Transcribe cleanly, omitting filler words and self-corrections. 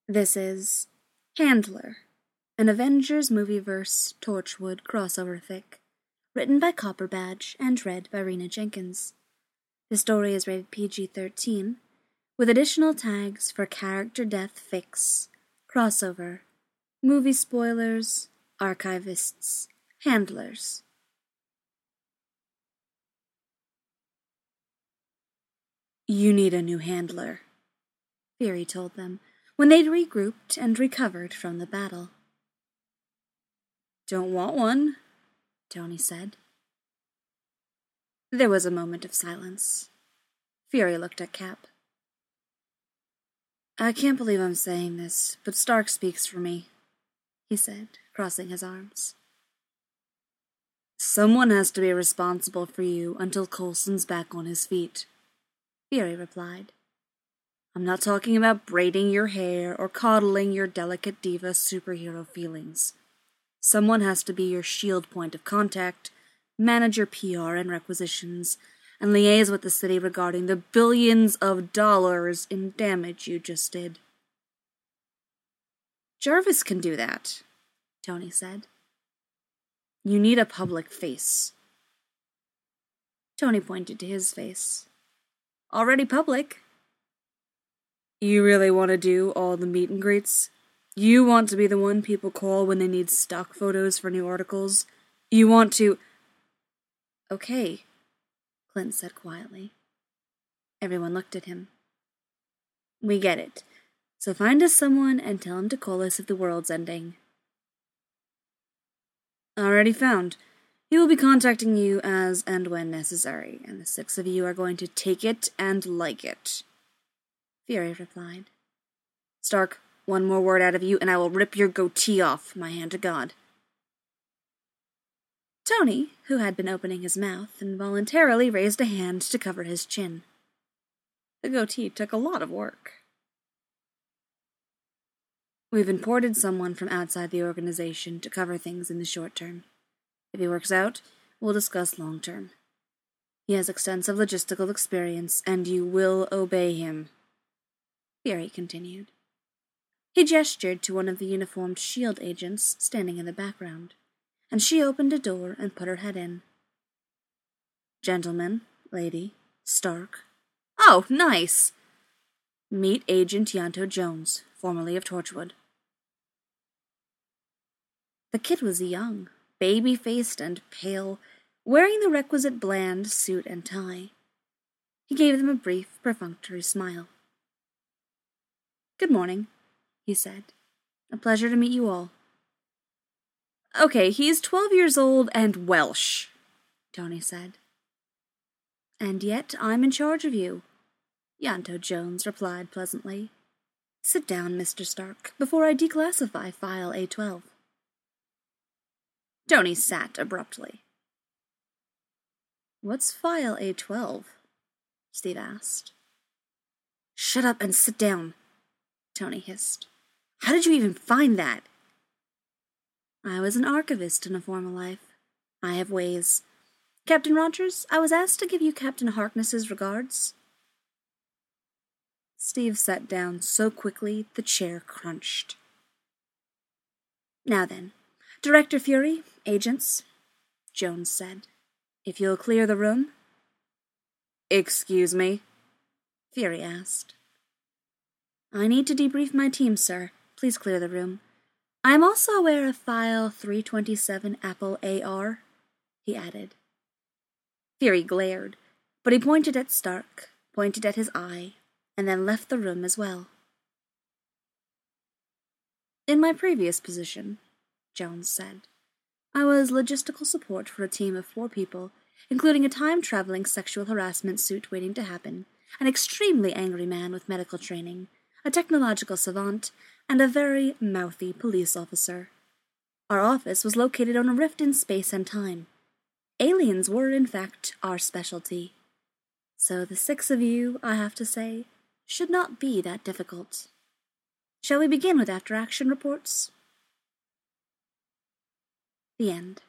This is Handler, an Avengers Movieverse Torchwood crossover fic, written by Copper Badge and read by Rena Jenkins. The story is rated PG-13, with additional tags for character death fics, crossover, movie spoilers, archivists, handlers. You need a new handler, Fury told them, when they'd regrouped and recovered from the battle. Don't want one, Tony said. There was a moment of silence. Fury looked at Cap. I can't believe I'm saying this, but Stark speaks for me, he said, crossing his arms. Someone has to be responsible for you until Coulson's back on his feet, Fury replied. I'm not talking about braiding your hair or coddling your delicate diva superhero feelings. Someone has to be your shield point of contact, manage your PR and requisitions, and liaise with the city regarding the billions of dollars in damage you just did. Jarvis can do that, Tony said. You need a public face. Tony pointed to his face. Already public. You really want to do all the meet and greets? You want to be the one people call when they need stock photos for new articles? You want to... Okay, Clint said quietly. Everyone looked at him. We get it. So find us someone and tell him to call us if the world's ending. Already found. He will be contacting you as and when necessary, and the 6 of you are going to take it and like it, Fury replied. Stark, one more word out of you and I will rip your goatee off, my hand to God. Tony, who had been opening his mouth, involuntarily raised a hand to cover his chin. The goatee took a lot of work. We've imported someone from outside the organization to cover things in the short term. If he works out, we'll discuss long term. He has extensive logistical experience, and you will obey him, Fury continued. He gestured to one of the uniformed S.H.I.E.L.D. agents standing in the background, and she opened a door and put her head in. Gentlemen, lady, Stark. Oh, nice! Meet Agent Ianto Jones, formerly of Torchwood. The kid was young, baby-faced and pale, wearing the requisite bland suit and tie. He gave them a brief, perfunctory smile. Good morning, he said. A pleasure to meet you all. Okay, he's 12 years old and Welsh, Tony said. And yet I'm in charge of you, Ianto Jones replied pleasantly. Sit down, Mr. Stark, before I declassify File A12. Tony sat abruptly. What's File A12? Steve asked. Shut up and sit down, Tony hissed. How did you even find that? I was an archivist in a former life. I have ways. Captain Rogers, I was asked to give you Captain Harkness's regards. Steve sat down so quickly the chair crunched. Now then, Director Fury, agents, Jones said. If you'll clear the room. Excuse me? Fury asked. I need to debrief my team, sir. Please clear the room. I am also aware of File 327 Apple AR, he added. Fury glared, but he pointed at Stark, pointed at his eye, and then left the room as well. In my previous position, Jones said, I was logistical support for a team of 4 people, including a time-traveling sexual harassment suit waiting to happen, an extremely angry man with medical training, a technological savant, and a very mouthy police officer. Our office was located on a rift in space and time. Aliens were, in fact, our specialty. So the 6 of you, I have to say, should not be that difficult. Shall we begin with after-action reports? The end.